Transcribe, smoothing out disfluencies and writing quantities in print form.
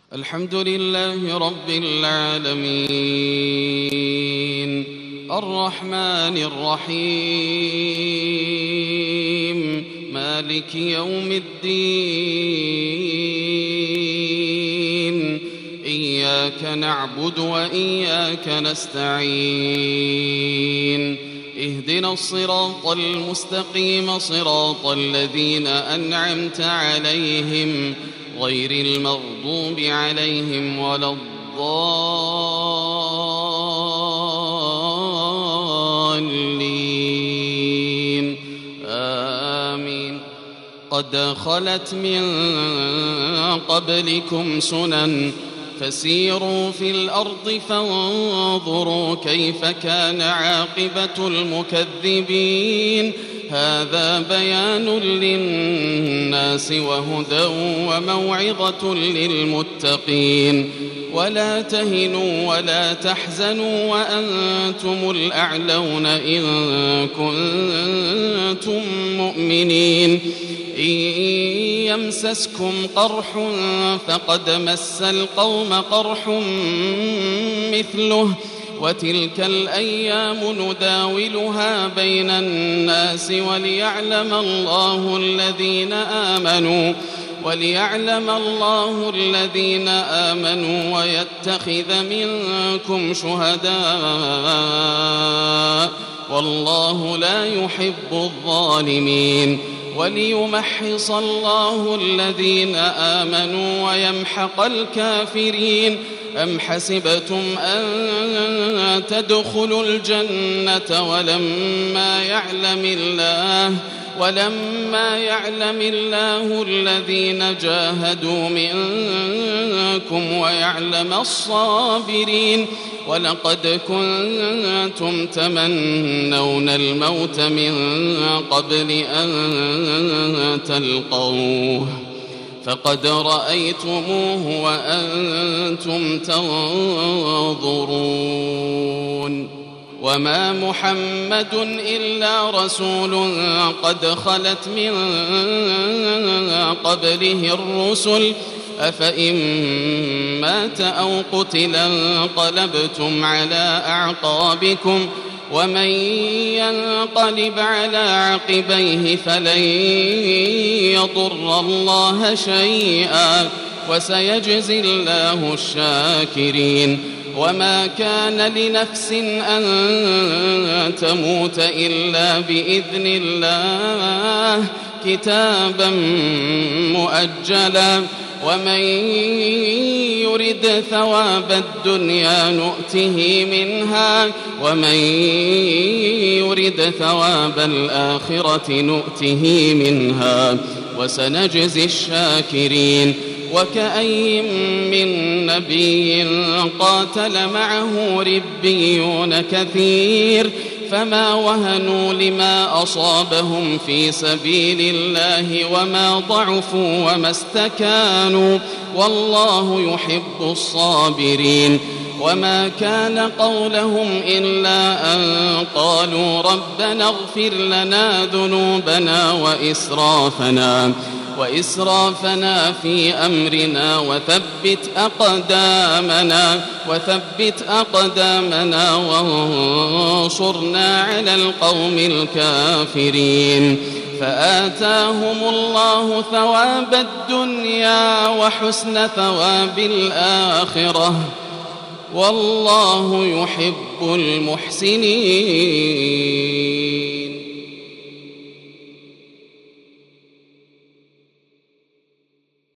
الحمد لله رب العالمين الرحمن الرحيم مالك يوم الدين إياك نعبد وإياك نستعين اهدنا الصراط المستقيم صراط الذين أنعمت عليهم غير المغضوب عليهم ولا الضالين آمين. قد خلت من قبلكم سنن فسيروا في الأرض فانظروا كيف كان عاقبة المكذبين. هذا بيان للناس وهدى وموعظة للمتقين. ولا تهنوا ولا تحزنوا وأنتم الأعلون إن كنتم مؤمنين. إن يمسسكم قرح فقد مس القوم قرح مثله وتلك الأيام نداولها بين الناس وليعلم الله الذين آمنوا ويتخذ منكم شهداء والله لا يحب الظالمين. وليمحص الله الذين آمنوا ويمحق الكافرين. أم حسبتم أن تدخلوا الجنة ولما يعلم الله الذين جاهدوا منكم ويعلم الصابرين. ولقد كنتم تمنون الموت من قبل أن تلقوه فقد رأيتموه وأنتم تنظرون. وما محمد إلا رسول قد خلت من قبله الرسل أفإن مات أو قتل انقلبتم على أعقابكم ومن ينقلب على عقبيه فلن يضر الله شيئا وسيجزي الله الشاكرين. وما كان لنفس أن تموت إلا بإذن الله كتابا مؤجلا. ومن يرد ثواب الدنيا نؤته منها ومن يرد ثواب الآخرة نؤته منها وسنجزي الشاكرين. وكأي من نبي قاتل معه ربيون كثير فما وهنوا لما أصابهم في سبيل الله وما ضعفوا وما استكانوا والله يحب الصابرين. وما كان قولهم إلا أن قالوا ربنا اغفر لنا ذنوبنا وإسرافنا في أمرنا وثبت أقدامنا وانصرنا على القوم الكافرين. فآتاهم الله ثواب الدنيا وحسن ثواب الآخرة والله يحب المحسنين.